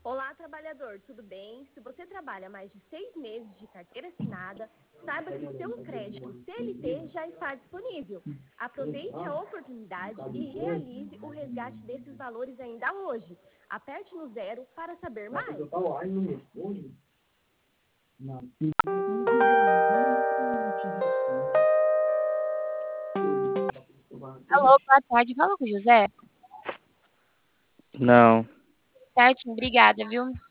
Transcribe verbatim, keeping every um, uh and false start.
Olá, trabalhador, tudo bem? Se você trabalha mais de seis meses de carteira assinada, saiba que seu crédito C L T já está disponível. Aproveite a oportunidade e realize o resgate desses valores ainda hoje. Aperte no zero para saber mais. Alô, boa tarde. Fala com o José. Não. Certinho, obrigada, viu?